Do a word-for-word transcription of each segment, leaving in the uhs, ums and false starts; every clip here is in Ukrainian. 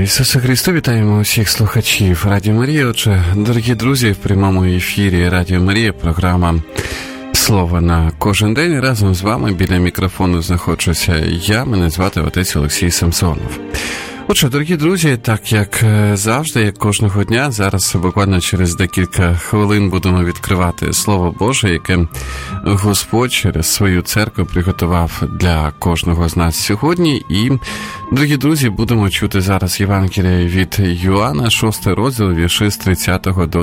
Ісусе Христу, вітаємо усіх слухачів Радіо Марія. Отже, дорогі друзі, в прямому ефірі Радіо Марія, програма «Слово на кожен день». Разом з вами біля мікрофону знаходжуся я, мене звати отець Олексій Самсонов. Отже, дорогі друзі, так як завжди, як кожного дня, зараз буквально через декілька хвилин будемо відкривати Слово Боже, яке Господь через свою церкву приготував для кожного з нас сьогодні. І, дорогі друзі, будемо чути зараз Євангеліє від Йоанна, шостий розділ, вірші з тридцятого до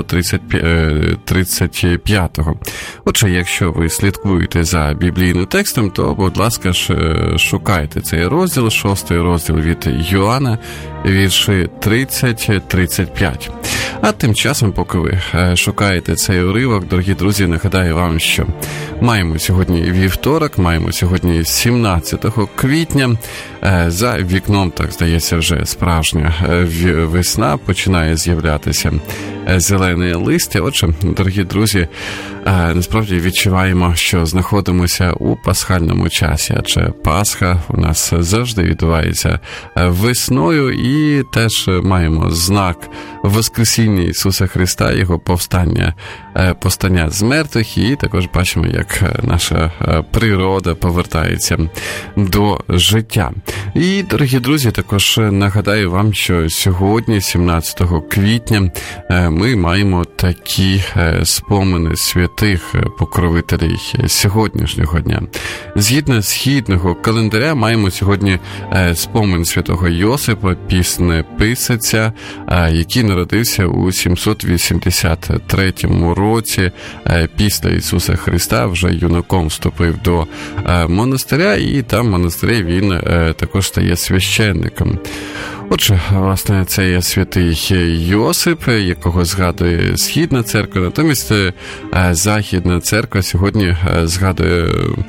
тридцять п'ятого. Отже, якщо ви слідкуєте за біблійним текстом, то, будь ласка, шукайте цей розділ, шостий розділ від Йоанна, вірші тридцять тридцять п'ять. А тим часом, поки ви шукаєте цей уривок, дорогі друзі, нагадаю вам, що маємо сьогодні вівторок, маємо сьогодні сімнадцятого квітня. За вікном, так здається, вже справжня весна, починає з'являтися зелене листя. Отже, дорогі друзі, насправді відчуваємо, що знаходимося у пасхальному часі, адже Пасха у нас завжди відбувається весною, і теж маємо знак Воскресіння Ісуса Христа, Його повстання, повстання з мертвих, і також бачимо, як наша природа повертається до життя. І, дорогі друзі, також нагадаю вам, що сьогодні, сімнадцятого квітня, ми маємо такі спомини святих покровителів сьогоднішнього дня. Згідно східного календаря, маємо сьогодні спомин святого Йосипа, піснеписця, який народився у сімсот вісімдесят третьому році після Ісуса Христа, вже юнаком вступив до монастиря, і там в монастирі він також стає священником. Отже, власне, це є святий Йосип, якого згадує Східна церква, натомість Західна церква сьогодні згадує,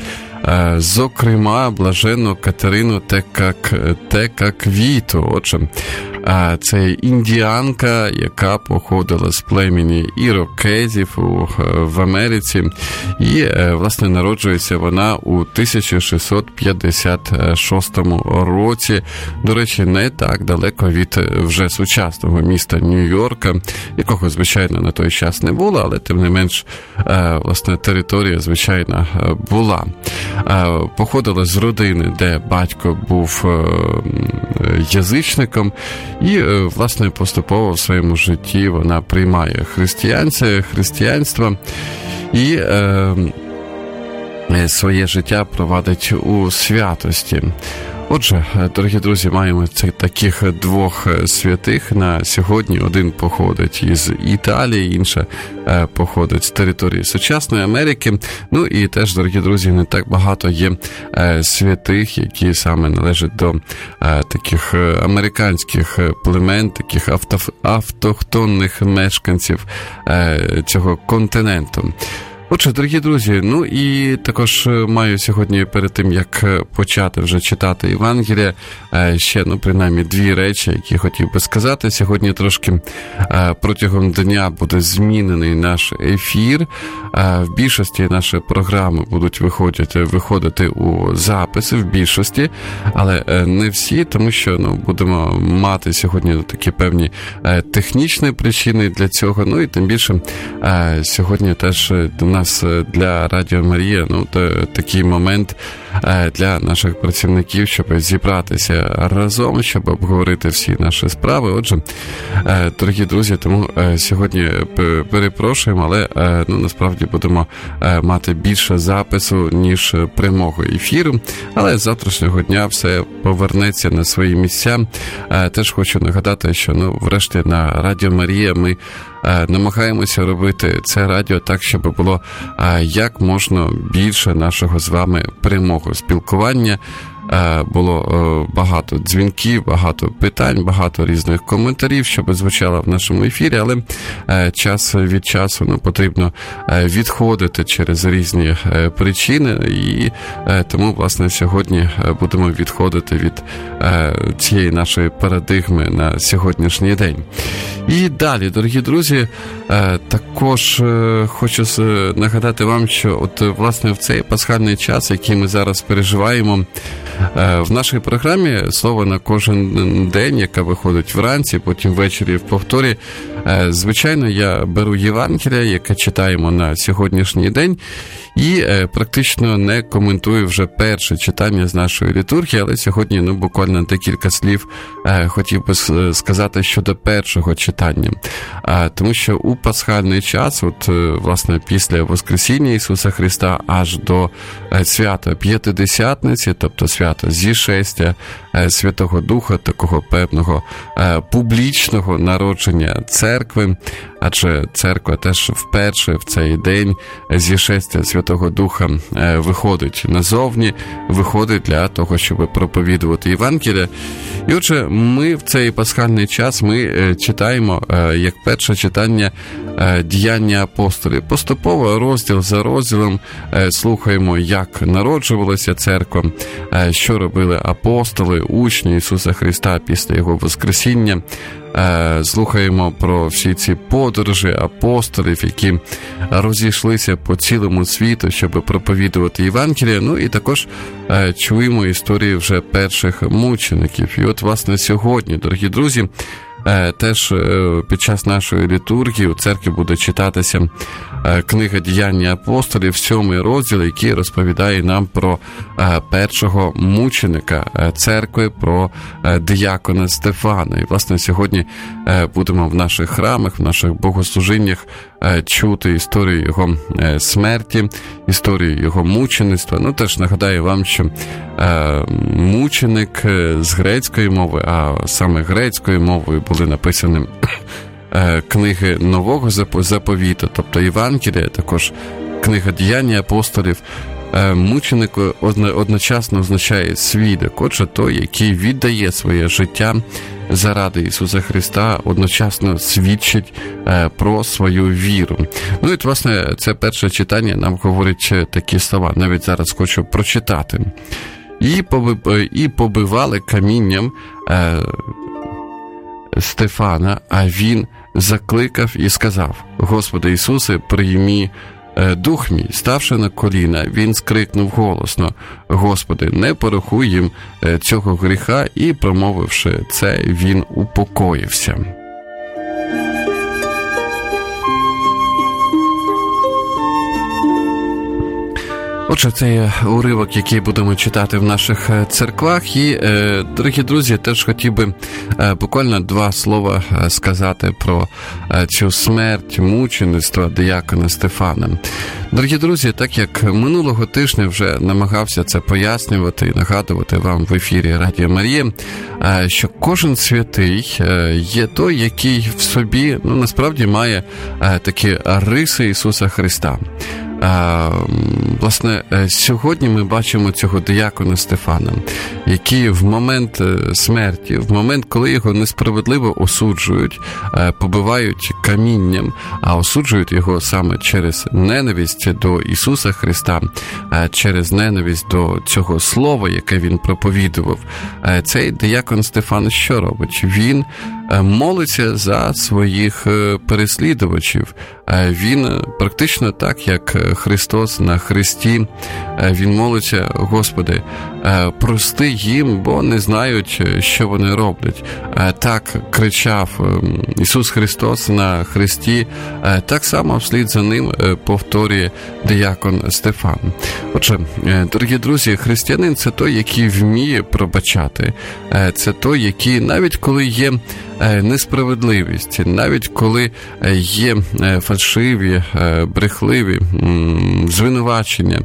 зокрема, блаженну Катерину Текаквіту. Отже, це індіанка, яка походила з племені ірокезів в Америці, і, власне, народжується вона у тисяча шістсот п'ятдесят шостому році, до речі, не так далеко від вже сучасного міста Нью-Йорка, якого, звичайно, на той час не було, але, тим не менш, власне, територія, звичайно, була. Походила з родини, де батько був язичником, і, власне, поступово в своєму житті вона приймає християнство і е, своє життя провадить у святості. Отже, дорогі друзі, маємо цих таких двох святих на сьогодні. Один походить із Італії, інша походить з території сучасної Америки. Ну і теж, дорогі друзі, не так багато є святих, які саме належать до таких американських племен, таких авто, автохтонних мешканців цього континенту. Отже, дорогі друзі, ну і також маю сьогодні, перед тим, як почати вже читати Євангелія, ще, ну, принаймні, дві речі, які хотів би сказати. Сьогодні трошки протягом дня буде змінений наш ефір. В більшості наші програми будуть виходити, виходити у записи, в більшості, але не всі, тому що, ну, будемо мати сьогодні такі певні технічні причини для цього. Ну і тим більше сьогодні теж у нас для Радіо Марія, ну, такий момент для наших працівників, щоб зібратися разом, щоб обговорити всі наші справи. Отже, дорогі друзі, тому сьогодні перепрошуємо, але, ну, насправді будемо мати більше запису, ніж прямого ефіру, але з завтрашнього дня все повернеться на свої місця. Теж хочу нагадати, що, ну, врешті на Радіо Марія ми намагаємося робити це радіо так, щоб було як можна більше нашого з вами прямого спілкування. Було багато дзвінків, багато питань, багато різних коментарів, щоб звучало в нашому ефірі, але час від часу, ну, потрібно відходити через різні причини, і тому, власне, сьогодні будемо відходити від цієї нашої парадигми на сьогоднішній день. І далі, дорогі друзі, також хочу нагадати вам, що от, власне, в цей пасхальний час, який ми зараз переживаємо, В нашій програмі «Слово на кожен день», яка виходить вранці, потім ввечері в повторі, звичайно, я беру Євангелія, яке читаємо на сьогоднішній день, і практично не коментую вже перше читання з нашої літургії, але сьогодні, ну, буквально декілька слів хотів би сказати щодо першого читання. Тому що у пасхальний час, от, власне, після Воскресіння Ісуса Христа аж до свята П'ятидесятниці, тобто свята Зішестя Святого Духа, такого певного публічного народження церкви, адже церква теж вперше в цей день Зішестя Святого Духа виходить назовні, виходить для того, щоб проповідувати Євангелія. І отже, ми в цей пасхальний час ми читаємо, як перше читання, діяння апостолів. Поступово, розділ за розділом, слухаємо, як народжувалася церква, що робили апостоли, учні Ісуса Христа після Його Воскресіння. Слухаємо про всі ці подорожі апостолів, які розійшлися по цілому світу, щоб проповідувати Євангелія. Ну і також чуємо історії вже перших мучеників. І от, власне, сьогодні, дорогі друзі, теж під час нашої літургії у церкві буде читатися книга «Діяння апостолів», сьомий розділ, який розповідає нам про першого мученика церкви, про диякона Стефана. І, власне, сьогодні будемо в наших храмах, в наших богослужіннях чути історію його смерті, історію його мучеництва. Ну, теж нагадаю вам, що мученик з грецької мови, а саме грецькою мовою були написані книги Нового Заповіту, тобто Євангелія, також книга «Діяння апостолів». Мученик одночасно означає свідок, отже, той, який віддає своє життя заради Ісуса Христа, одночасно свідчить про свою віру. Ну і, власне, це перше читання нам говорить такі слова, навіть зараз хочу прочитати. І, поби... і побивали камінням е... Стефана, а він закликав і сказав: «Господи Ісусе, приймі дух мій». Ставши на коліна, він скрикнув голосно: «Господи, не порахуй їм цього гріха», і, промовивши це, він упокоївся. Отже, це є уривок, який будемо читати в наших церквах. І, е, дорогі друзі, теж хотів би е, буквально два слова сказати про е, цю смерть, мучеництво диякона Стефана. Дорогі друзі, так як минулого тижня вже намагався це пояснювати і нагадувати вам в ефірі Радіо Марія, е, що кожен святий е, є той, який в собі, ну, насправді має е, такі риси Ісуса Христа. А, власне, сьогодні ми бачимо цього диякона Стефана, який в момент смерті, в момент, коли його несправедливо осуджують, побивають камінням, а осуджують його саме через ненависть до Ісуса Христа, через ненависть до цього слова, яке він проповідував, цей диякон Стефан що робить? Він молиться за своїх переслідувачів. Він практично так, як Христос на хресті, він молиться: «Господи, прости їм, бо не знають, що вони роблять». Так кричав Ісус Христос на хресті, так само вслід за ним повторює диякон Стефан. Отже, дорогі друзі, християнин – це той, який вміє пробачати. Це той, який, навіть коли є несправедливість, навіть коли є фальшиві, брехливі звинувачення,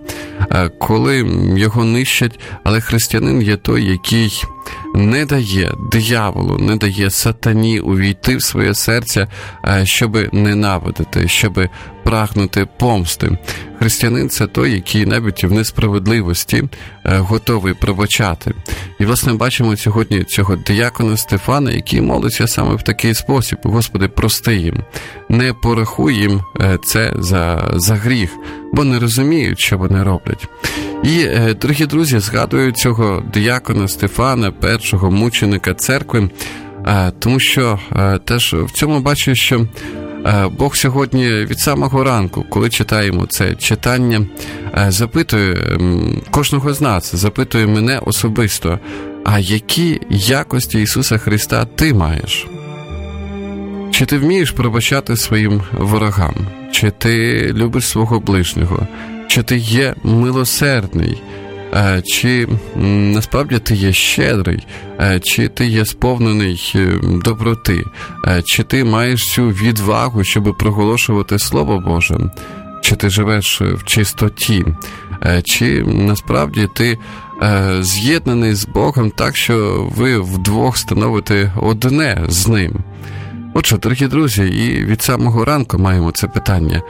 коли його нищать, але християнин є той, який не дає дияволу, не дає сатані увійти в своє серце, щоби ненавидити, щоби прагнути помсти. Християнин – це той, який навіть в несправедливості готовий пробачати. І, власне, бачимо сьогодні цього диякона Стефана, який молиться саме в такий спосіб: «Господи, прости їм, не порахуй їм це за, за гріх, бо не розуміють, що вони роблять». І, дорогі друзі, згадую цього диякона Стефана, першого мученика церкви, тому що теж в цьому бачу, що Бог сьогодні від самого ранку, коли читаємо це читання, запитує кожного з нас, запитує мене особисто, а які якості Ісуса Христа ти маєш? Чи ти вмієш пробачати своїм ворогам? Чи ти любиш свого ближнього? Чи ти є милосердний? Чи насправді ти є щедрий? Чи ти є сповнений доброти? Чи ти маєш цю відвагу, щоб проголошувати Слово Боже? Чи ти живеш в чистоті? Чи насправді ти з'єднаний з Богом так, що ви вдвох становите одне з Ним? Отже, дорогі друзі, і від самого ранку маємо це питання.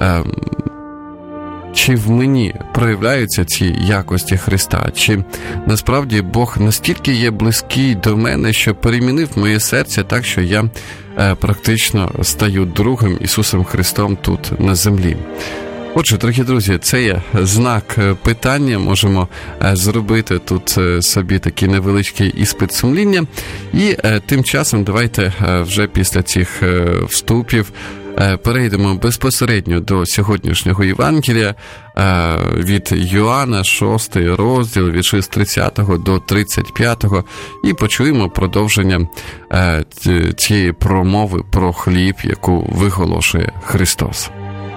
Чи в мені проявляються ці якості Христа? Чи насправді Бог настільки є близький до мене, що перемінив моє серце так, що я практично стаю другим Ісусом Христом тут на землі? Отже, дорогі друзі, це є знак питання, можемо зробити тут собі такий невеличкий іспит сумління. І тим часом давайте вже після цих вступів перейдемо безпосередньо до сьогоднішнього Євангелія від Йоанна, шостий розділ, вірші з тридцятого до тридцять п'ятого, і почуємо продовження цієї промови про хліб, яку виголошує Христос.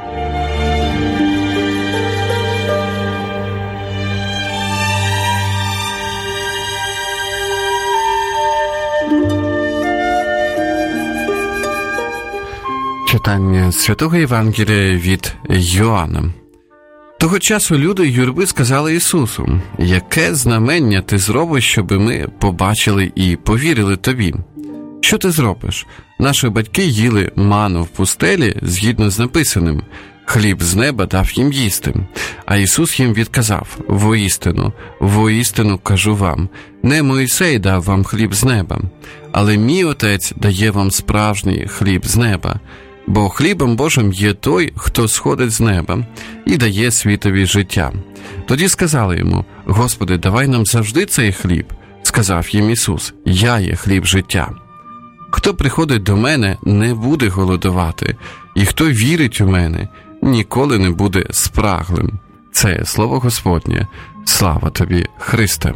Читання Святого Євангелія від Йоанна. Того часу люди юрби сказали Ісусу: «Яке знамення ти зробиш, щоби ми побачили і повірили тобі? Що ти зробиш? Наші батьки їли ману в пустелі згідно з написаним: хліб з неба дав їм їсти». А Ісус їм відказав: «Воістину, воістину кажу вам, не Мойсей дав вам хліб з неба, але мій Отець дає вам справжній хліб з неба. Бо хлібом Божим є той, хто сходить з неба і дає світові життя». Тоді сказали йому: «Господи, давай нам завжди цей хліб». Сказав їм Ісус: «Я є хліб життя. Хто приходить до мене, не буде голодувати, і хто вірить у мене, ніколи не буде спраглим». Це слово Господнє. Слава тобі, Христе!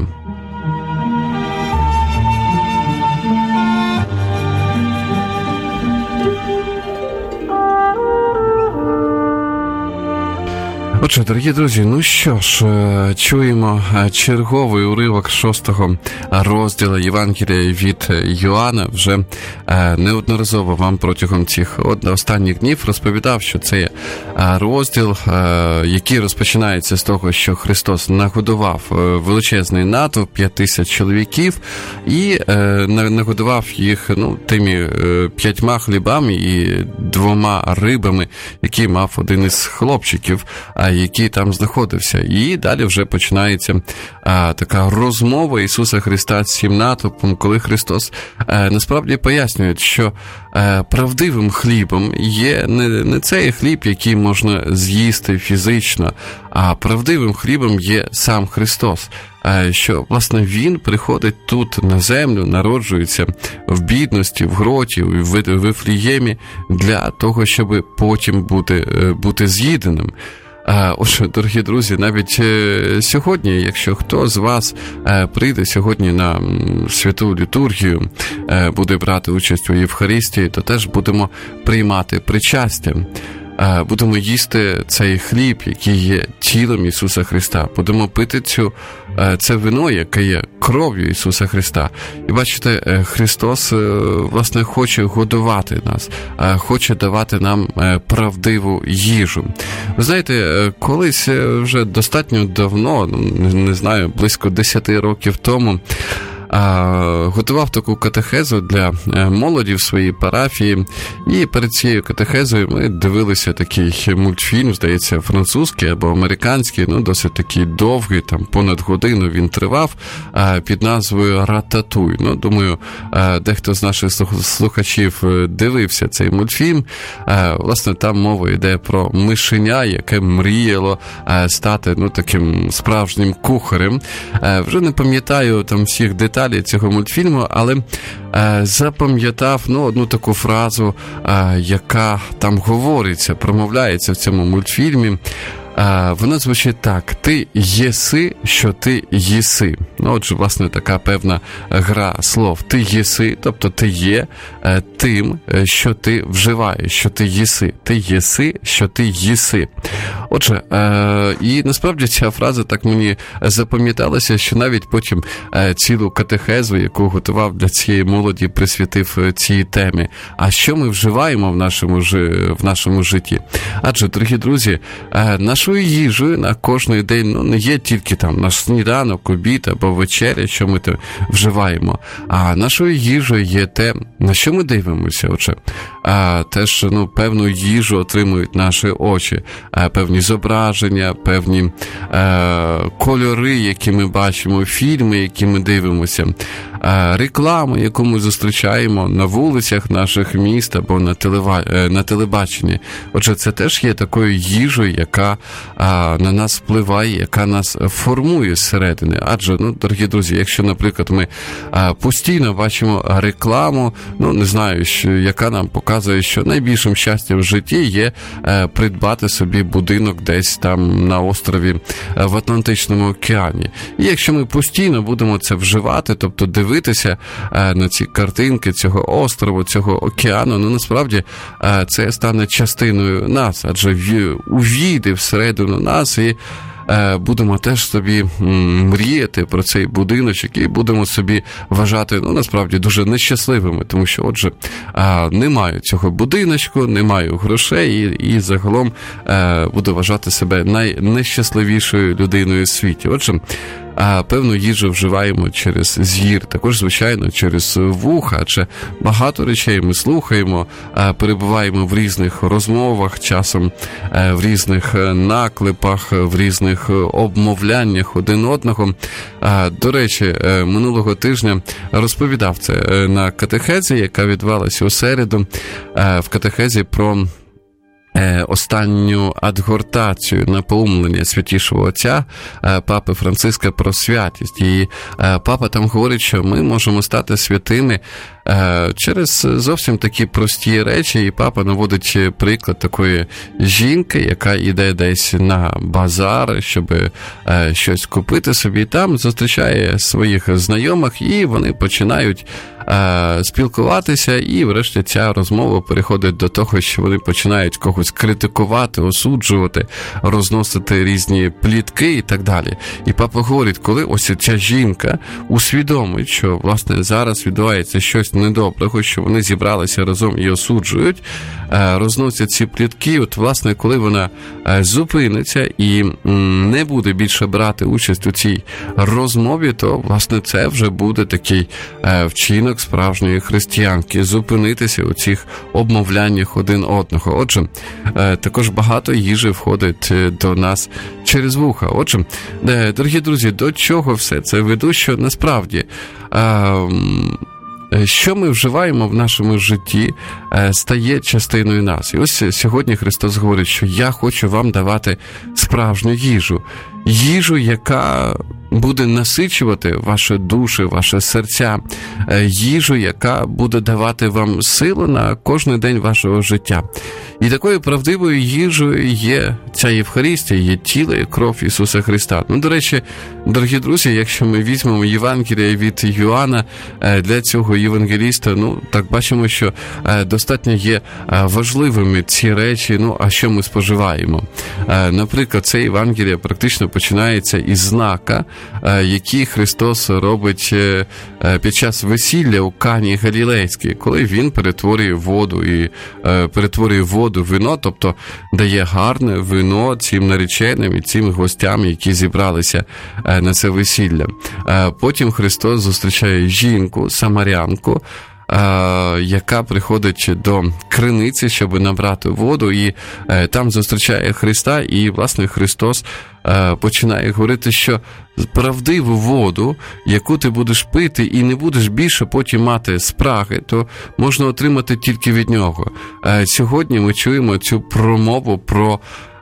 Отже, дорогі друзі, ну що ж, чуємо черговий уривок шостого розділу Євангелія від Йоанна. Вже неодноразово вам протягом цих останніх днів розповідав, що це розділ, який розпочинається з того, що Христос нагодував величезний натовп, п'ять тисяч чоловіків, і нагодував їх ну, тими п'ятьма хлібами і двома рибами, які мав один із хлопчиків, який там знаходився. І далі вже починається а, така розмова Ісуса Христа з цим натовпом, коли Христос а, насправді пояснює, що а, правдивим хлібом є не, не цей хліб, який можна з'їсти фізично, а правдивим хлібом є сам Христос. Що, власне, Він приходить тут на землю, народжується в бідності, в гроті, в Вифлеємі для того, щоб потім бути, бути з'їденим. Отже, дорогі друзі, навіть сьогодні, якщо хто з вас прийде сьогодні на святу літургію, буде брати участь у Євхаристії, то теж будемо приймати причастя. Будемо їсти цей хліб, який є тілом Ісуса Христа. Будемо пити цю, це вино, яке є кров'ю Ісуса Христа. І бачите, Христос, власне, хоче годувати нас, хоче давати нам правдиву їжу. Ви знаєте, колись вже достатньо давно, не знаю, близько десяти років тому, готував таку катехезу для молоді в своїй парафії, і перед цією катехезою ми дивилися такий мультфільм, здається, французький або американський, ну, досить такий довгий, там понад годину він тривав, під назвою «Рататуй». Ну, думаю, дехто з наших слухачів дивився цей мультфільм. Власне, там мова йде про мишеня, яке мріяло стати, ну, таким справжнім кухарем. Вже не пам'ятаю там всіх деталей, деталі цього мультфільму, але е, запам'ятав, ну, одну таку фразу, е, яка там говориться, промовляється в цьому мультфільмі. Вона звучить так: ти єси, що ти їси. Ну, отже, власне, така певна гра слов. Ти єси, тобто ти є тим, що ти вживаєш, що ти їси. Ти єси, що ти їси. Отже, і насправді ця фраза так мені запам'яталася, що навіть потім цілу катехезу, яку готував для цієї молоді, присвятив цій темі. А що ми вживаємо в нашому, в нашому житті? Адже, дорогі друзі, наш Нашою їжею на кожний день, ну, не є тільки там наш сніданок, обід або вечеря, що ми то вживаємо, а нашою їжею є те, на що ми дивимося. Отже, а, теж, ну, певну їжу отримують наші очі, а, певні зображення, певні а, кольори, які ми бачимо, фільми, які ми дивимося, а, реклами, яку ми зустрічаємо на вулицях наших міст або на, телева... на телебаченні. Отже, це теж є такою їжею, яка а, на нас впливає, яка нас формує зсередини. Адже, ну, дорогі друзі, якщо, наприклад, ми а, постійно бачимо рекламу, ну, не знаю, що, яка нам показує, що найбільшим щастям в житті є а, придбати собі будинок десь там на острові а, в Атлантичному океані. І якщо ми постійно будемо це вживати, тобто дивитися а, на ці картинки цього острову, цього океану, ну, насправді а, це стане частиною нас, адже в, увійде всередину нас, і е, будемо теж собі м, мріяти про цей будиночок і будемо собі вважати, ну, насправді, дуже нещасливими, тому що, отже, е, не маю цього будиночку, не маю грошей і, і загалом е, буду вважати себе найнещасливішою людиною у світі. Отже, а певну їжу вживаємо через зір, також, звичайно, через вуха, адже багато речей ми слухаємо, перебуваємо в різних розмовах, часом в різних наклепах, в різних обмовляннях один одного. До речі, минулого тижня розповідав це на катехезі, яка відбувалася у середу, в катехезі про останню адгортацію, напоумлення Святішого Отця Папи Франциска про святість. І Папа там говорить, що ми можемо стати святими через зовсім такі прості речі, і Папа наводить приклад такої жінки, яка йде десь на базар, щоб щось купити собі, там зустрічає своїх знайомих, і вони починають спілкуватися, і врешті ця розмова переходить до того, що вони починають когось критикувати, осуджувати, розносити різні плітки і так далі. І Папа говорить, коли ось ця жінка усвідомить, що, власне, зараз відбувається щось недоброго, що вони зібралися разом і осуджують, розносять ці плітки, от, власне, коли вона зупиниться і не буде більше брати участь у цій розмові, то, власне, це вже буде такий вчинок справжньої християнки, зупинитися у цих обмовляннях один одного. Отже, також багато їжі входить до нас через вуха. Отже, дорогі друзі, до чого все це веду, що насправді що ми вживаємо в нашому житті, стає частиною нас. І ось сьогодні Христос говорить, що я хочу вам давати справжню їжу. Їжу, яка буде насичувати ваші душі, ваше серця. Їжу, яка буде давати вам силу на кожен день вашого життя. І такою правдивою їжею є ця Євхаристія, є тіло і кров Ісуса Христа. Ну, до речі, дорогі друзі, якщо ми візьмемо Євангелія від Йоанна, для цього євангеліста, ну, так бачимо, що достатньо є важливими ці речі, ну, а що ми споживаємо. Наприклад, це Євангелія практично починається із знака, який Христос робить під час весілля у Кані Галілейській, коли Він перетворює воду і перетворює воду в вино, тобто дає гарне вино цим нареченим і цим гостям, які зібралися на це весілля. Потім Христос зустрічає жінку, самарянку, яка приходить до криниці, щоб набрати воду, і там зустрічає Христа, і, власне, Христос починає говорити, що правдиву воду, яку ти будеш пити і не будеш більше потім мати спраги, то можна отримати тільки від Нього. Сьогодні ми чуємо цю промову про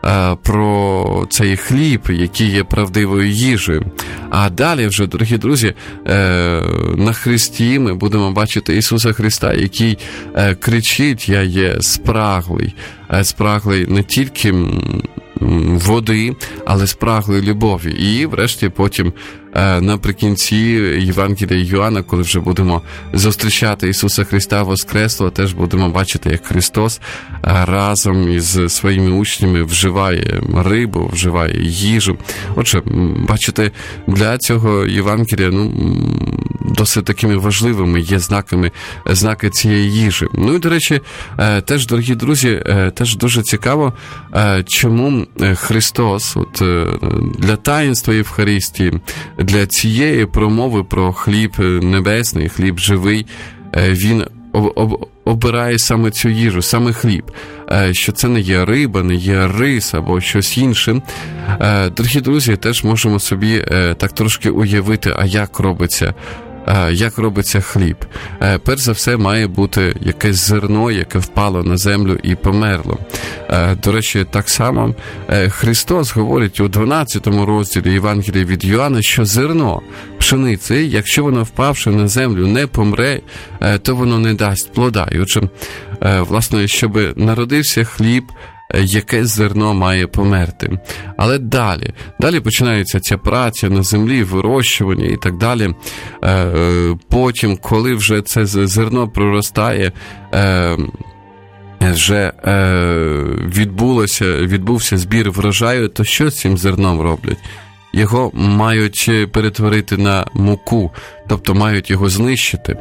про цей хліб, який є правдивою їжею. А далі вже, дорогі друзі, на Христі ми будемо бачити Ісуса Христа, який кричить: «Я є спраглий». Спраглий не тільки води, але спраглий любові. І врешті потім наприкінці Євангелія Йоанна, коли вже будемо зустрічати Ісуса Христа Воскреслого, теж будемо бачити, як Христос разом із своїми учнями вживає рибу, вживає їжу. Отже, бачите, для цього Євангелія, ну, досить такими важливими є знаками, знаки цієї їжі. Ну і, до речі, теж, дорогі друзі, теж дуже цікаво, чому Христос от, для таїнства Євхаристії, для цієї промови про хліб небесний, хліб живий, він обирає саме цю їжу, саме хліб, що це не є риба, не є рис або щось інше. Дорогі друзі, теж можемо собі так трошки уявити, а як робиться як робиться хліб. Перш за все, має бути якесь зерно, яке впало на землю і померло. До речі, так само Христос говорить у дванадцятому розділі Євангелія від Йоанна, що зерно пшениці, якщо воно, впавши на землю, не помре, то воно не дасть плода. І отже, власне, щоб народився хліб, якесь зерно має померти. Але далі, далі починається ця праця на землі, вирощування і так далі. Потім, коли вже це зерно проростає, вже відбулося, відбувся збір врожаю, то що з цим зерном роблять? Його мають перетворити на муку, тобто мають його знищити.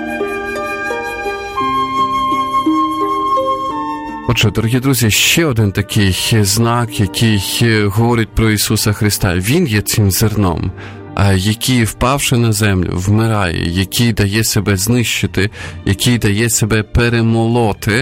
Отже, дорогі друзі, ще один такий знак, який говорить про Ісуса Христа. Він є цим зерном, який, впавши на землю, вмирає, який дає себе знищити, який дає себе перемолоти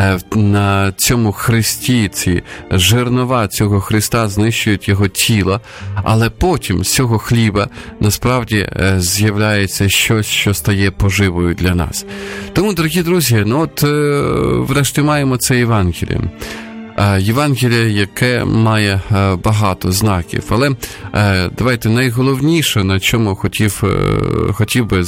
на цьому хресті. Ці жернова цього Христа знищують його тіло, але потім з цього хліба насправді з'являється щось, що стає поживою для нас. Тому, дорогі друзі, ну от врешті маємо це Євангеліє. Євангеліє, яке має багато знаків. Але давайте найголовніше, на чому хотів, хотів би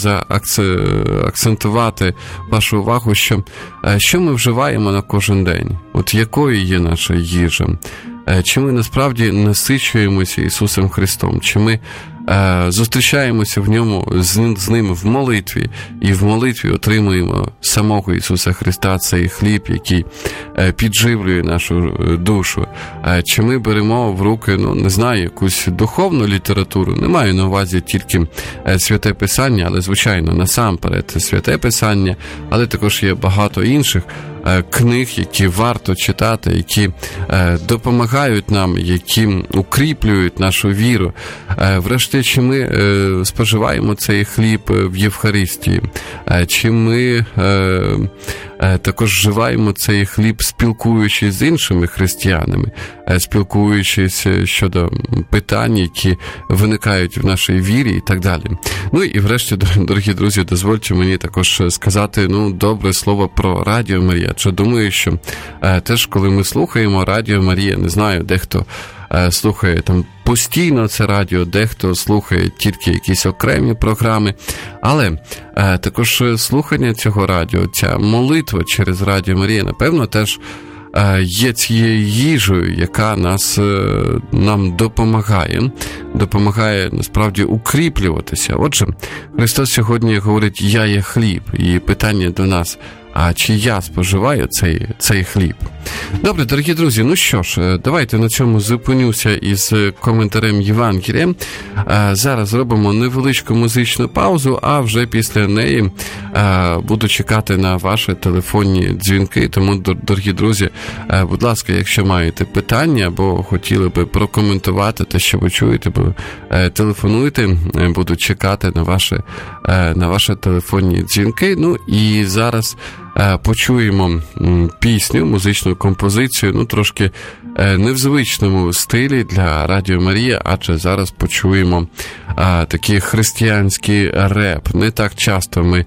заакцентувати вашу увагу, що, що ми вживаємо на кожен день. От якою є наша їжа? Чи ми насправді насичуємося Ісусом Христом? Чи ми е, зустрічаємося в ньому з, з ним в молитві, і в молитві отримуємо самого Ісуса Христа, цей хліб, який е, підживлює нашу душу? Е, чи ми беремо в руки, ну, не знаю, якусь духовну літературу? Не маю на увазі тільки е, Святе Писання, але, звичайно, насамперед Святе Писання, але також є багато інших книг, які варто читати, які е, допомагають нам, які укріплюють нашу віру. Е, врешті, чи ми е, споживаємо цей хліб в Євхаристії, е, чи ми е, е, також вживаємо цей хліб, спілкуючись з іншими християнами, е, спілкуючись щодо питань, які виникають в нашій вірі і так далі. Ну і врешті, дорогі друзі, дозвольте мені також сказати, ну, добре слово про Радіо Марія. Адже думаю, що е, теж, коли ми слухаємо Радіо Марія, не знаю, дехто е, слухає там постійно це радіо, дехто слухає тільки якісь окремі програми, але е, також слухання цього радіо, ця молитва через Радіо Марія, напевно, теж е, є цією їжею, яка нас, е, нам допомагає, допомагає насправді укріплюватися. Отже, Христос сьогодні говорить: «Я є хліб», і питання до нас: а чи я споживаю цей, цей хліб? Добре, дорогі друзі, ну що ж, давайте на цьому зупинюся із коментарем Євангелія. Зараз зробимо невеличку музичну паузу, а вже після неї буду чекати на ваші телефонні дзвінки. Тому, дорогі друзі, будь ласка, якщо маєте питання або хотіли би прокоментувати те, що ви чуєте, телефонуйте, буду чекати на ваші, на ваші телефонні дзвінки. Ну і зараз почуємо пісню, музичну композицію, ну, трошки не в звичному стилі для Радіо Марія, адже зараз почуємо а, такий християнський реп. Не так часто ми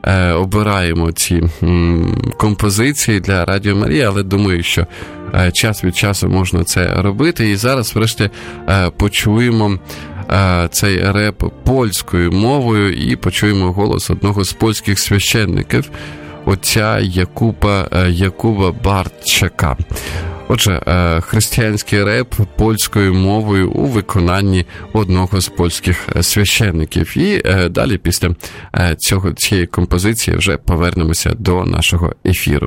е, обираємо ці м, композиції для Радіо Марія, але думаю, що е, час від часу можна це робити. І зараз, врешті, е, почуємо е, цей реп польською мовою і почуємо голос одного з польських священників, отця Якуба, е, Якуба Бартчака. Отже, християнський реп польською мовою у виконанні одного з польських священників. І далі після цього, цієї композиції вже повернемося до нашого ефіру.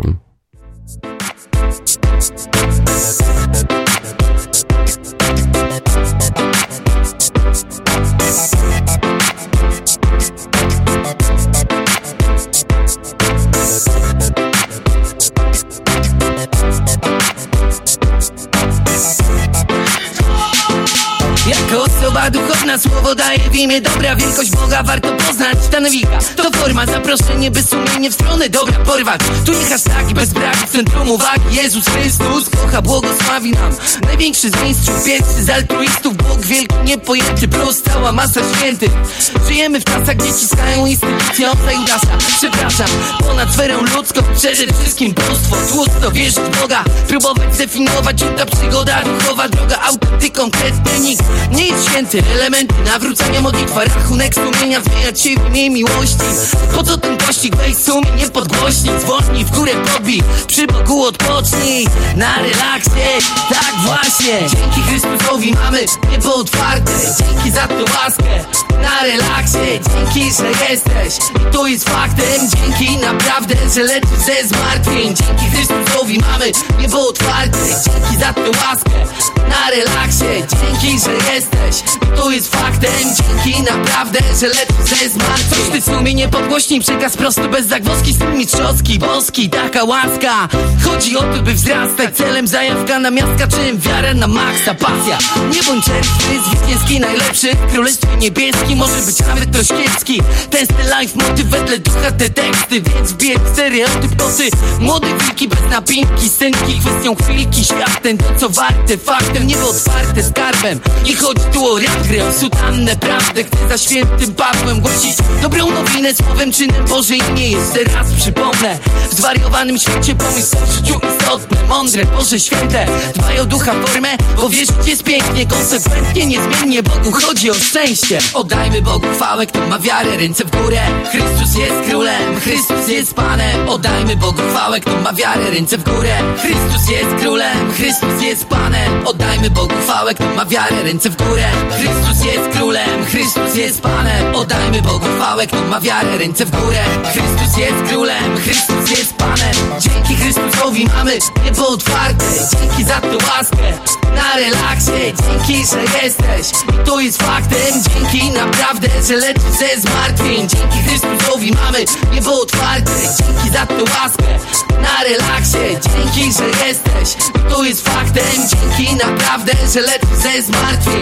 Jako osoba duchowna słowo daje w imię dobra. Wielkość Boga warto poznać, Stanowika to forma, zaproszenie by sumienie w stronę dobra porwać. Tu nie hashtagi bez braki, centrum uwagi. Jezus Chrystus kocha, błogosławi nam. Największy z mistrzów, pierwszy z altruistów. Bóg wielki, niepojęty, plus cała masa świętych. Żyjemy w czasach, gdzie ciskają instytucje obca Judasza. Przepraszam, ponad sferę ludzką, przede wszystkim bóstwo. Tłusto wierzyć w Boga, próbować zdefiniować, ta przygoda duchowa droga, autentyk, konkretny nikt nie jest święty. Elementy nawrócenia, modlitwa, rachunek sumienia, zmieniać się w imię miłości. Po co ten pościg? Weź sumienie podgłośnij, zwolnij, w górę podbij, przy Bogu odpocznij, na relaksie, tak właśnie. Dzięki Chrystusowi mamy niebo otwarte, dzięki za tę łaskę, na relaksie. Dzięki, że jesteś i to jest faktem, dzięki naprawdę, że leczysz ze zmartwień. Dzięki Chrystusowi mamy niebo otwarte, dzięki za tę łaskę, na relaksie. Dzięki, że jesteś i to jest faktem, dzięki naprawdę, że leczysz ze zmartwień. Coś ty sumienie podgłośnij, przekaz prosto bez zagwozdki, styl mistrzowski, boski, taka łaska. Chodzi o to, by wzrastać, celem zajawka na miastka, czym wiara na maksa, pasja. Nie bądź czerwcy, zwycięski, najlepszy w królestwie niebieskim, może być nawet troszkę kiepski. Ten styl life, motyw wedle ducha, te teksty, więc wbierz stereotyp nocy. Młode wilki bez napinki, scenki, kwestią chwilki. Świat ten to co warte, faktem, niebo otwarte skarbem. Nie chodzi tu o rap, grę, o sutannę prawdę. Chcę za świętym Pawłem głosić dobrą nowinę, słowem, czynem Boże imię. Jeszcze raz przypomnę, w zwariowanym świecie pomysł w życiu istotne, mądre, Boże święte. Dbaj o ducha, formę, bo wierzyć jest pięknie, konsekwentnie, niezmiennie. Bogu chodzi o szczęście. Oddajmy Bogu chwałę, kto ma wiarę, ręce w górę. Chrystus jest królem, Chrystus jest Panem. Oddajmy Bogu chwałę, kto ma wiarę, ręce w górę. Chrystus jest królem, Chrystus jest Panem. Oddajmy Bogu chwałę, kto ma wiarę, ręce w górę. Chrystus jest królem, Chrystus jest Panem. Oddajmy Bogu chwałę, kto ma wiarę, ręce w górę. Chrystus jest królem, Chrystus jest Panem. Dzięki Chrystusowi mamy niebo otwarte, dzięki za tę łaskę, na relaksie. Dzięki, że jesteś i to jest faktem, dzięki naprawdę, że leczysz ze zmartwień. Dzięki Chrystusowi mamy niebo otwarte, dzięki za tę łaskę, na relaksie. Dzięki, że jesteś i to jest faktem, dzięki naprawdę, że leczysz ze zmartwień.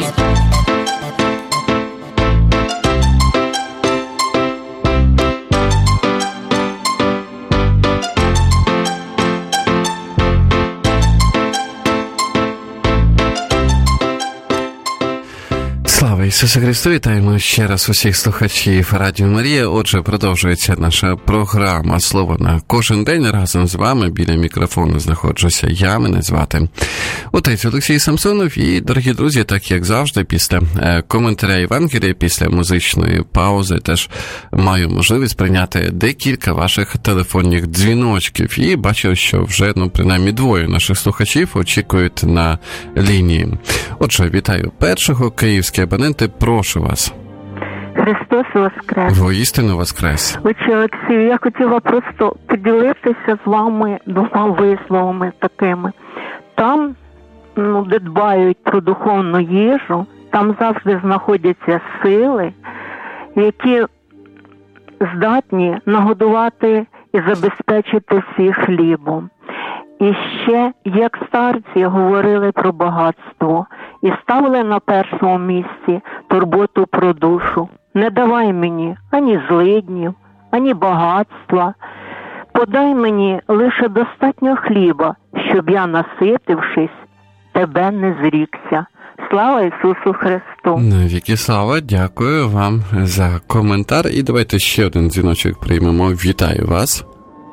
Слава Ісусу Христу! Вітаємо ще раз усіх слухачів Радіо Марія. Отже, продовжується наша програма «Слово на кожен день». Разом з вами біля мікрофону знаходжуся я, мене звати отець Олексій Самсонов. І, дорогі друзі, так як завжди, після коментаря Євангелія, після музичної паузи теж маю можливість прийняти декілька ваших телефонних дзвіночків. І бачу, що вже, ну, принаймні двоє наших слухачів очікують на лінії. Отже, вітаю першого, київські абоненти, прошу вас. Христос воскрес. Воістину воскрес. Отче Олексію, я хотіла просто поділитися з вами двома висловами такими. Там, ну, де дбають про духовну їжу, там завжди знаходяться сили, які здатні нагодувати і забезпечити всіх хлібом. І ще, як старці говорили про багатство і ставили на першому місці турботу про душу. Не давай мені ані злиднів, ані багатства. Подай мені лише достатньо хліба, щоб я, наситившись, тебе не зрікся. Слава Ісусу Христу! Навіки слава, дякую вам за коментар. І давайте ще один дзвіночок приймемо. Вітаю вас.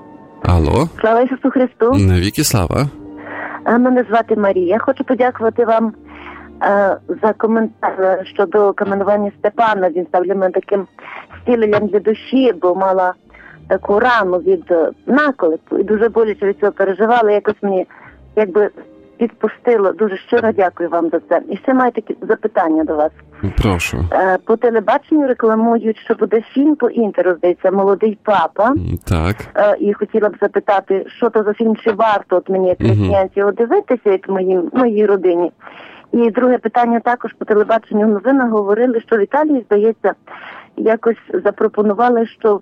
Алло. Слава Ісусу Христу! Навіки слава. Мене звати Марія. Хочу подякувати вам е, за коментар щодо каменування Степана. Він став для мене таким зціленням для душі, бо мала таку рану від наколепу і дуже боляче від цього переживала. Якось мені якби відпустило. Дуже щиро дякую вам за це. І ще маю такі запитання до вас. Прошу. Е, по телебаченню рекламують, що буде фільм по інтеру, здається, «Молодий папа». Так. Е, і хотіла б запитати, що то за фільм, чи варто от мені, як християнці, його дивитися, як моїй, моїй родині. І друге питання також по телебаченню. Новини говорили, що в Італії, здається, якось запропонували, що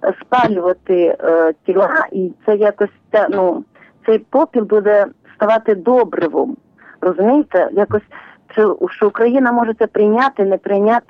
спалювати е, тіла, і це якось, це, ну, цей попіл буде ставати добривом. Розумієте? Якось, що, що Україна може це прийняти, не прийняти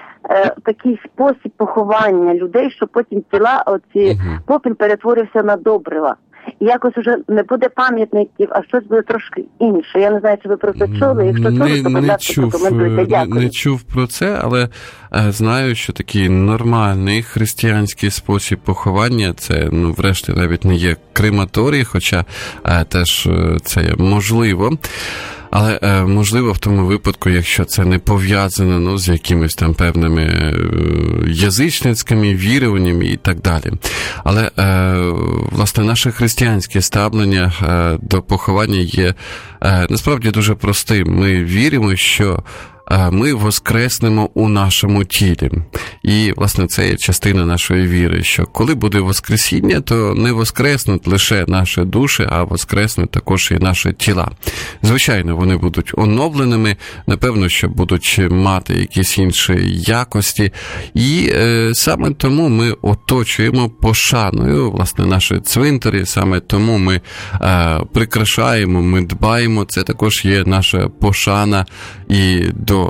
е, такий спосіб поховання людей, що потім тіла, оці uh-huh. попіл перетворився на добрива. І якось уже не буде пам'ятників, а щось буде трошки інше. Я не знаю, чи ви про це чули. Якщо чули, то, будь ласка, прокоментуйте. Дякую. Не, не чув про це, але е, знаю, що такий нормальний християнський спосіб поховання, це, ну, врешті, навіть не є крематорій, хоча е, теж е, це можливо. Але е, можливо в тому випадку, якщо це не пов'язано, ну, з якимись там певними е, язичницькими віруваннями і так далі. Але, е, власне, наше християнське ставлення е, до поховання є е, насправді дуже простим. Ми віримо, що ми воскреснемо у нашому тілі. І, власне, це є частина нашої віри, що коли буде воскресіння, то не воскреснуть лише наші душі, а воскреснуть також і наші тіла. Звичайно, вони будуть оновленими, напевно, що будуть мати якісь інші якості. І е, саме тому ми оточуємо пошаною, власне, наші цвинтарі, саме тому ми е, прикрашаємо, ми дбаємо, це також є наша пошана і до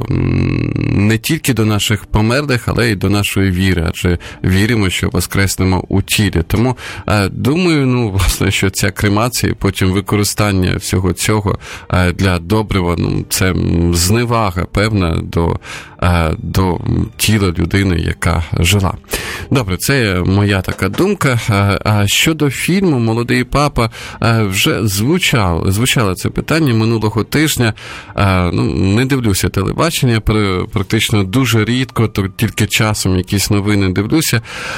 не тільки до наших померлих, але й до нашої віри, адже віримо, що воскреснемо у тілі. Тому е, думаю, ну, власне, що ця кремація і потім використання всього цього е, для добрива, ну, це зневага певна до, е, до тіла людини, яка жила. Добре, це моя така думка. А щодо фільму «Молодий папа», вже звучало, звучало це питання минулого тижня. Ну, не дивлюся телебачення, практично дуже рідко, то тільки часом якісь новини дивлюся.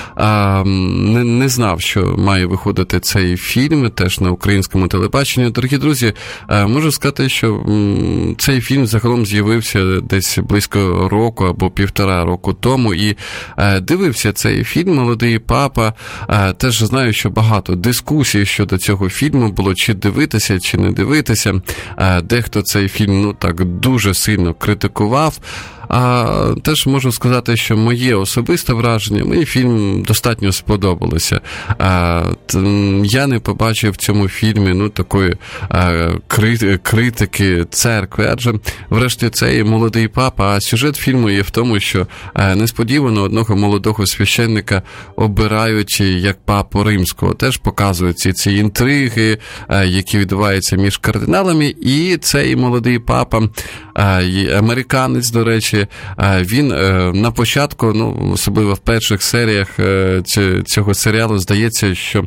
Не, не знав, що має виходити цей фільм, теж на українському телебаченні. Дорогі друзі, можу сказати, що цей фільм загалом з'явився десь близько року або півтора року тому, і дивився цей фільм «Молодий папа». Теж знаю, що багато дискусій щодо цього фільму було, чи дивитися, чи не дивитися. Дехто цей фільм, ну, так дуже сильно критикував. А теж можу сказати, що моє особисте враження, мені фільм достатньо сподобалося. А, т, я не побачив в цьому фільмі, ну, такої а, кри, критики церкви, адже врешті це і «Молодий папа», а сюжет фільму є в тому, що а, несподівано одного молодого священника обирають як папу римського. Теж показуються ці інтриги, а, які відбуваються між кардиналами, і цей молодий папа, а, американець, до речі, він на початку, ну, особливо в перших серіях цього серіалу, здається, що,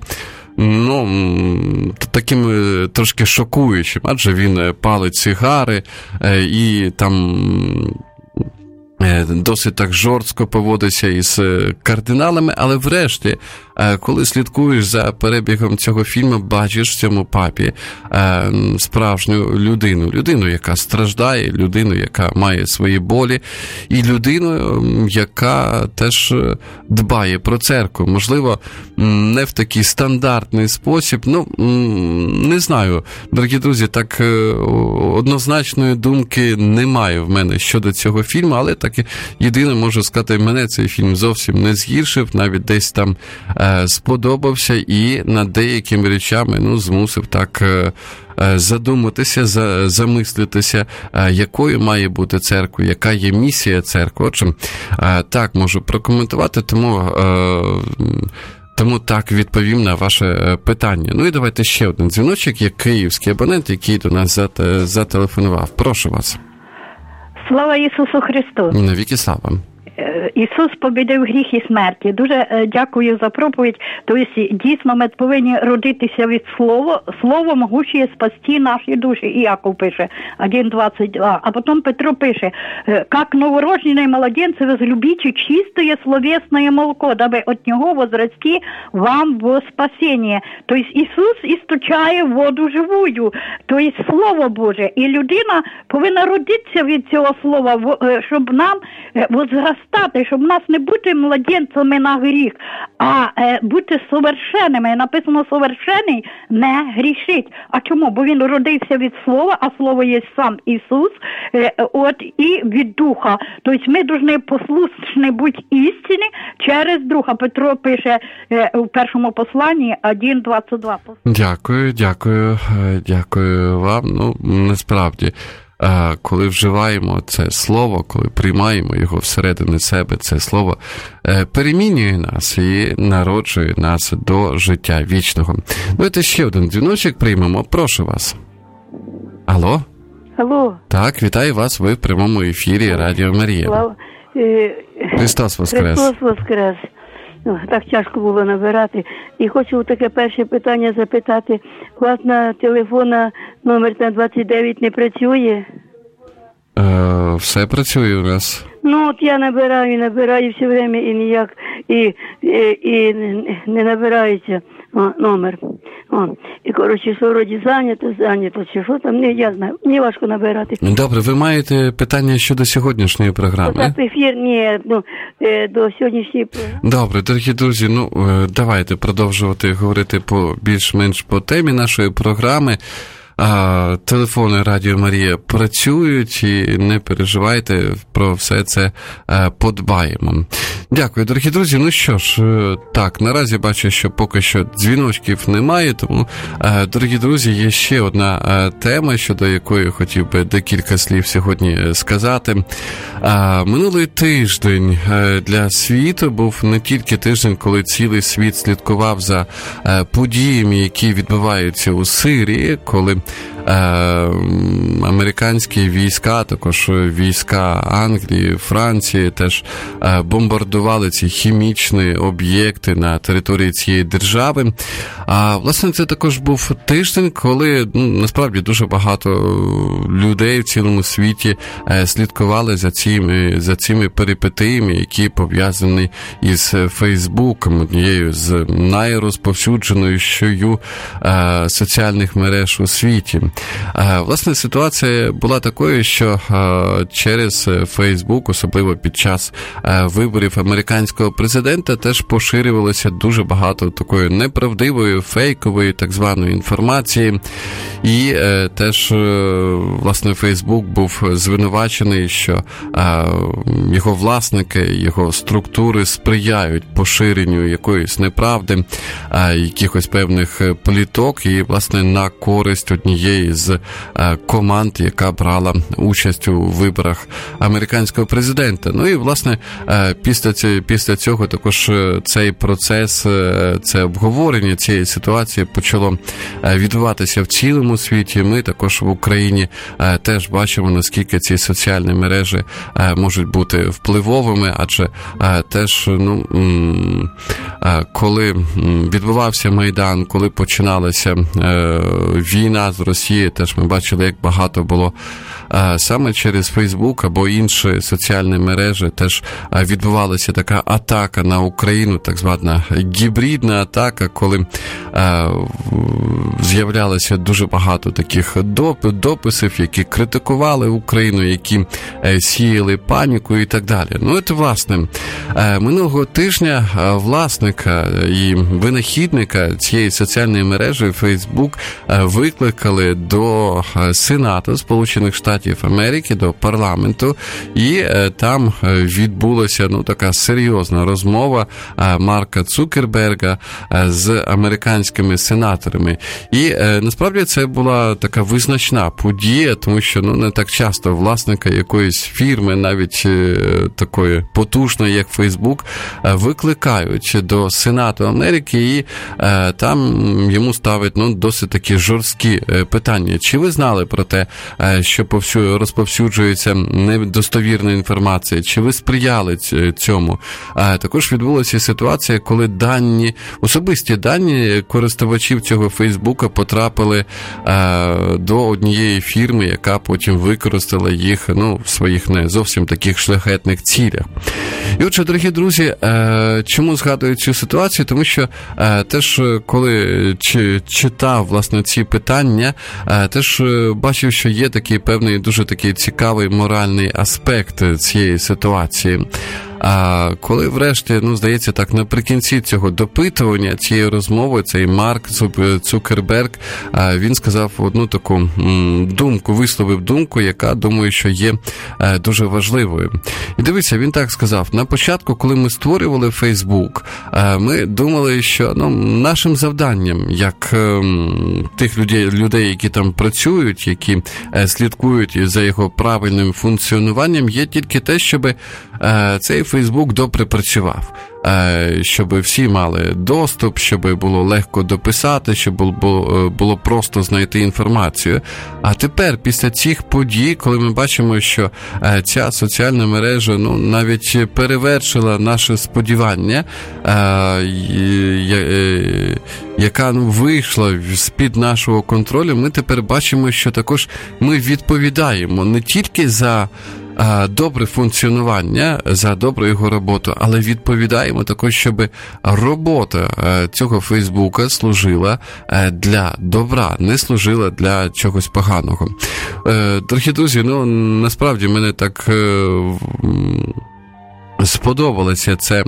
ну, таким трошки шокуючим, адже він палить сигари і там досить так жорстко поводиться із кардиналами, але врешті, коли слідкуєш за перебігом цього фільму, бачиш в цьому папі справжню людину. Людину, яка страждає, людину, яка має свої болі, і людину, яка теж дбає про церкву. Можливо, не в такий стандартний спосіб. Ну, не знаю, дорогі друзі, так однозначної думки немає в мене щодо цього фільму, але так єдине можу сказати, мене цей фільм зовсім не згіршив, навіть десь там сподобався і над деякими речами, ну, змусив так задуматися, замислитися, якою має бути церква, яка є місія церкви. Отже, так можу прокоментувати, тому, тому так відповім на ваше питання. Ну і давайте ще один дзвіночок, є київський абонент, який до нас зателефонував. Прошу вас. Слава Ісусу Христу! Навіки слава! Ісус побідив гріх і смерті. Дуже дякую за проповідь. Тобто, дійсно, ми повинні родитися від слова. Слово могуче спасти наші душі. І Яков пише, один двадцять два. А потім Петро пише, как новорожденные младенцы возлюбите чистое словесное молоко, дабы от него возрасти вам во спасение. Тобто, Ісус істочає воду живую. Тобто, Слово Боже. І людина повинна родитися від цього слова, щоб нам возрастати. Щоб нас не бути младенцями на гріх, а е, бути совершенними. Написано, совершений не грішить. А чому? Бо він родився від слова, а слово є сам Ісус, е, от, і від Духа. Тобто ми повинні послушні бути істині через Духа. Петро пише е, у першому посланні один двадцять два. Дякую, дякую, дякую вам. Ну, насправді, коли вживаємо це слово, коли приймаємо його всередині себе, це слово перемінює нас і народжує нас до життя вічного. Давайте ще один дзвіночок приймемо. Прошу вас. Алло? Алло. Так, вітаю вас, ви в прямому ефірі Радіо Марія. Слава... Христос Воскрес. Христос Воскрес. Так тяжко було набирати. І хочу таке перше питання запитати. У вас на телефона номер двадцять дев'ять не працює? Е, все працює у нас. Ну, от я набираю, набираю все время і ніяк, і, і, і не набирається о, номер. О. І, коротше, що вроді зайнято, зайнято, чи що там, не, я знаю, мені важко набирати. Добре, ви маєте питання щодо сьогоднішньої програми? Так, ефір, ні, ну, до сьогоднішньої програми. Добре, дорогі друзі, ну, давайте продовжувати говорити по більш-менш по темі нашої програми. А, телефони Радіо Марія працюють, і не переживайте, про все це а, подбаємо. Дякую, дорогі друзі. Ну що ж, так, наразі бачу, що поки що дзвіночків немає, тому, а, дорогі друзі, є ще одна а, тема, щодо якої хотів би декілька слів сьогодні сказати. А, минулий тиждень для світу був не тільки тиждень, коли цілий світ слідкував за а, подіями, які відбуваються у Сирії, коли американські війська, також війська Англії, Франції теж бомбардували ці хімічні об'єкти на території цієї держави. А, власне, це також був тиждень, коли, ну, насправді, дуже багато людей в цілому світі слідкували за цими, за цими перипетіями, які пов'язані із Фейсбуком, однією з найрозповсюдженішою соціальних мереж у світі. Власне, ситуація була такою, що через Фейсбук, особливо під час виборів американського президента, теж поширювалося дуже багато такої неправдивої, фейкової, так званої інформації. І теж, власне, Фейсбук був звинувачений, що його власники, його структури сприяють поширенню якоїсь неправди, якихось певних пліток і, власне, на користь однієї з команд, яка брала участь у виборах американського президента. Ну і, власне, після цього, після цього також цей процес, це обговорення цієї ситуації почало відбуватися в цілому світі. Ми також в Україні теж бачимо, наскільки ці соціальні мережі можуть бути впливовими, адже теж, ну, коли відбувався Майдан, коли починалася війна з Росією, теж ми бачили, як багато було саме через Фейсбук або інші соціальні мережі теж відбувалася така атака на Україну, так звана гібридна атака, коли з'являлося дуже багато таких дописів, які критикували Україну, які сіяли паніку і так далі. Ну, це, власне, минулого тижня власника і винахідника цієї соціальної мережі Facebook викликали до Сенату Сполучених Штатів Америки, до парламенту, і там відбулася, ну, така серйозна розмова Марка Цукерберга з американськими сенаторами. І насправді це була така визначна подія, тому що, ну, не так часто власника якоїсь фірми, навіть такої потужної, як Facebook, викликають до Сенату Америки, і там йому ставить, ну, досить такі жорсткі питання. питання. Чи ви знали про те, що повсюди розповсюджується недостовірна інформація? Чи ви сприяли цьому? Також відбулася ситуація, коли дані, особисті дані користувачів цього Фейсбука потрапили до однієї фірми, яка потім використала їх, ну, в своїх не зовсім таких шляхетних цілях. І отже, дорогі друзі, чому згадую цю ситуацію? Тому що теж, коли читав, власне, ці питання, теж бачив, що є такий певний, дуже такий цікавий моральний аспект цієї ситуації. А коли врешті, ну, здається, так, наприкінці цього допитування, цієї розмови, цей Марк Цукерберг, він сказав одну таку думку, висловив думку, яка, думаю, що є дуже важливою. І дивіться, він так сказав: на початку, коли ми створювали Фейсбук, ми думали, що, ну, нашим завданням, як тих людей, людей, які там працюють, які слідкують за його правильним функціонуванням, є тільки те, щоб цей Фейсбук добре працював, щоб всі мали доступ, щоб було легко дописати, щоб було, було просто знайти інформацію. А тепер, після цих подій, коли ми бачимо, що ця соціальна мережа, ну, навіть перевершила наше сподівання, яка, ну, вийшла з-під нашого контролю, ми тепер бачимо, що також ми відповідаємо не тільки за добре функціонування, за добру його роботу, але відповідаємо також, щоб робота цього Фейсбука служила для добра, не служила для чогось поганого. Дорогі друзі, ну, насправді мене так сподобалося це,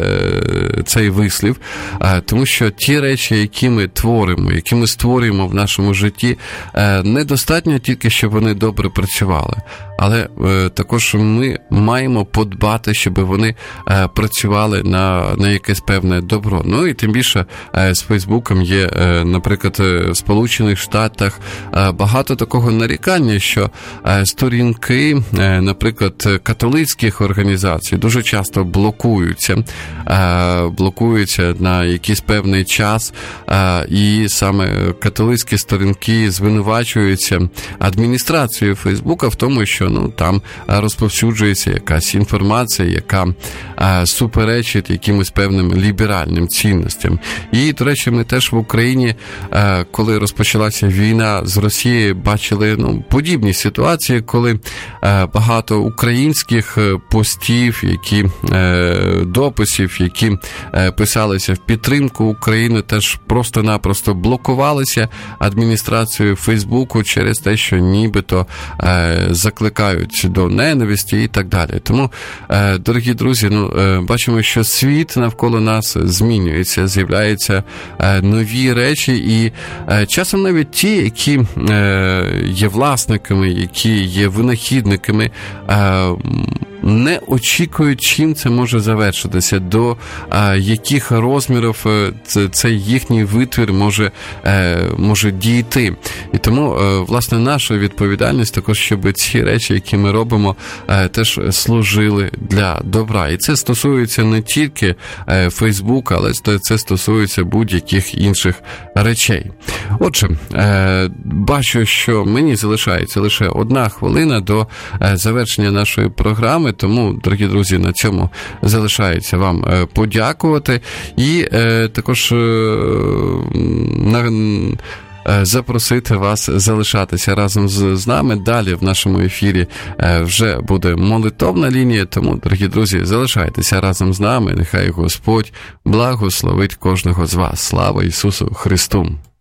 цей вислів, тому що ті речі, які ми творимо, які ми створюємо в нашому житті, недостатньо тільки, щоб вони добре працювали, але також ми маємо подбати, щоб вони працювали на, на якесь певне добро. Ну і тим більше з Фейсбуком є, наприклад, в Сполучених Штатах багато такого нарікання, що сторінки, наприклад, католицьких організацій дуже часто блокуються, блокуються на якийсь певний час, і саме католицькі сторінки звинувачуються адміністрацією Фейсбука в тому, що, ну, там розповсюджується якась інформація, яка суперечить якимось певним ліберальним цінностям. І, до речі, ми теж в Україні, коли розпочалася війна з Росією, бачили, ну, подібні ситуації, коли багато українських постів, які дописів, які писалися в підтримку України, теж просто-напросто блокувалися адміністрацією Фейсбуку через те, що нібито закликають до ненависті і так далі. Тому, дорогі друзі, ну, бачимо, що світ навколо нас змінюється, з'являються нові речі, і часом навіть ті, які є власниками, які є винахідниками, не очікують, чим це може завершитися, до а, яких розмірів це, цей їхній витвір може, е, може дійти. І тому, е, власне, наша відповідальність також, щоб ці речі, які ми робимо, е, теж служили для добра. І це стосується не тільки е, Фейсбука, але це стосується будь-яких інших речей. Отже, е, бачу, що мені залишається лише одна хвилина до е, завершення нашої програми, тому, дорогі друзі, на цьому залишається вам подякувати і е, також е, на, е, запросити вас залишатися разом з, з нами. Далі в нашому ефірі е, вже буде молитовна лінія, тому, дорогі друзі, залишайтеся разом з нами. Нехай Господь благословить кожного з вас. Слава Ісусу Христу!